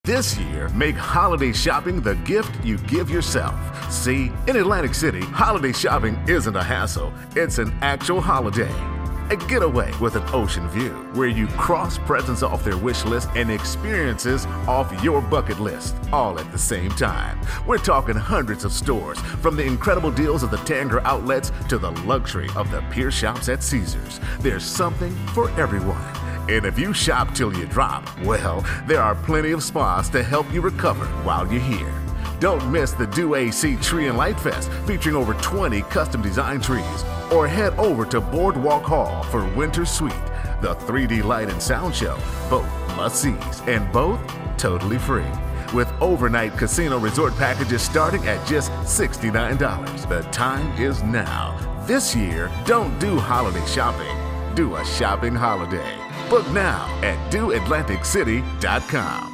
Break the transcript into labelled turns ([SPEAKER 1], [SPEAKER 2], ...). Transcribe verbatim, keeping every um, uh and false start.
[SPEAKER 1] This year, make holiday shopping the gift you give yourself. See, in Atlantic City, holiday shopping isn't a hassle, it's an actual holiday. A getaway with an ocean view, where you cross presents off their wish list and experiences off your bucket list, all at the same time. We're talking hundreds of stores, from the incredible deals of the Tanger outlets to the luxury of the Pier shops at Caesars. There's something for everyone. And if you shop till you drop, well, there are plenty of spas to help you recover while you're here. Don't miss the Do A C Tree and Light Fest, featuring over twenty custom designed trees. Or head over to Boardwalk Hall for Winter Suite, the three D light and sound show. Both must-sees, and both totally free. With overnight casino resort packages starting at just sixty-nine dollars. The time is now. This year, don't do holiday shopping. Do a shopping holiday. Book now at do atlantic city dot com.